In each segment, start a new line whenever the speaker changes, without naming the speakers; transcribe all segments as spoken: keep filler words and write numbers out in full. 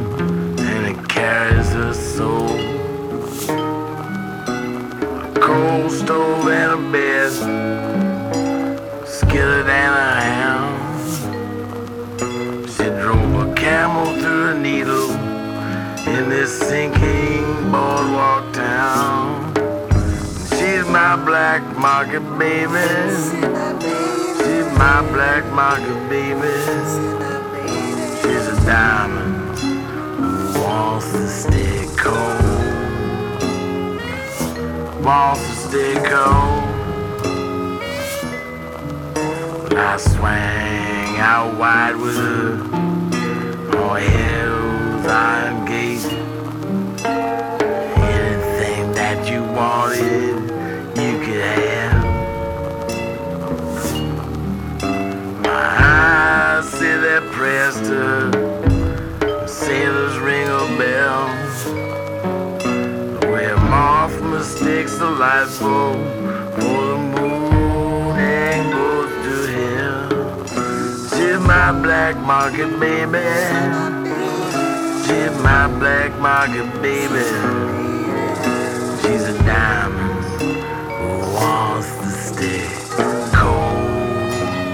and it carries her soul. A coal stove and a bed, skillet and a ham. She drove a camel through a needle in this sinking boardwalk town. She's my black market baby. She's my black market baby. She's a diamond who wants to stay cold. Wants to stay cold. I swang out wide with her on Hell's Iron Gate. Anything that you wanted, you could have. My eyes say that prayers to sailors ring a bell, where moth mistakes the light bulb for the moon and goes to hell. She's my black market baby. She's my black market baby. She's a diamond who wants to stay cold.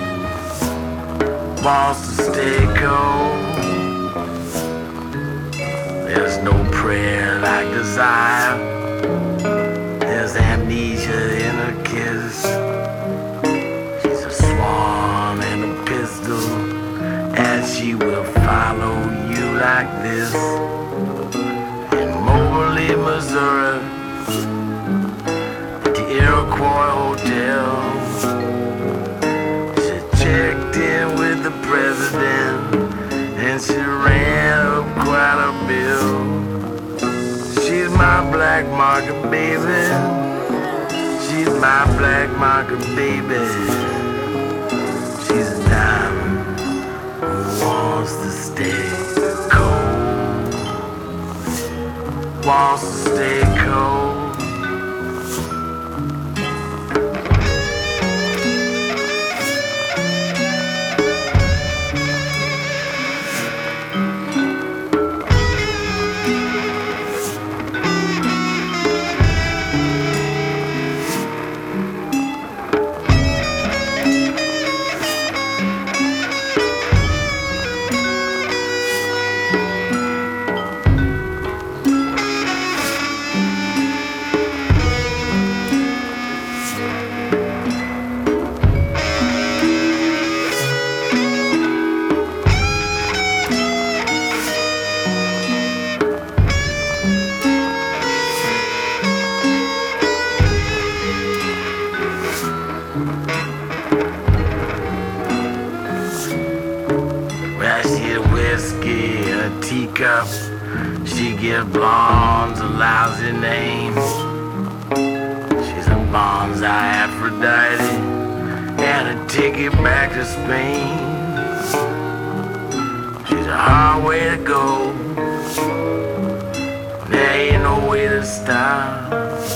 Wants to stay cold. There's no prayer like desire. There's amnesia in her kiss. She's a swan and a pistol, and she will follow you like this. In Moberly, Missouri, at the Iroquois Hotel, she checked in with the president, and she ran up quite a bill. She's my black market baby. She's my black market baby. She's a diamond who wants to stay cold. Wants to stay cold. Whiskey in a teacup. She gives blondes a lousy name. She's a bonsai Aphrodite and a ticket back to Spain. She's a hard way to go. There ain't no way to stop.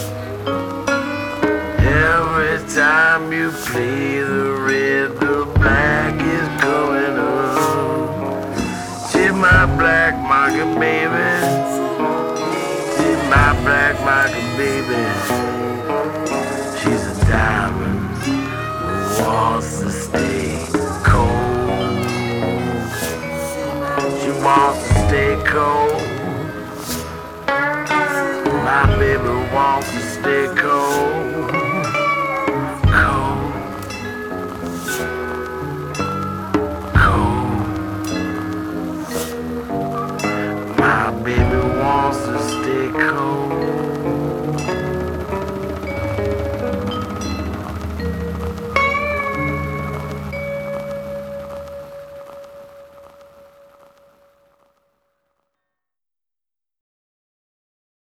Every time you play the red, the black is coming up. She's my black market baby. She's my black market baby. She's a diamond who wants to stay cold. She wants to stay cold. My baby wants to stay cold.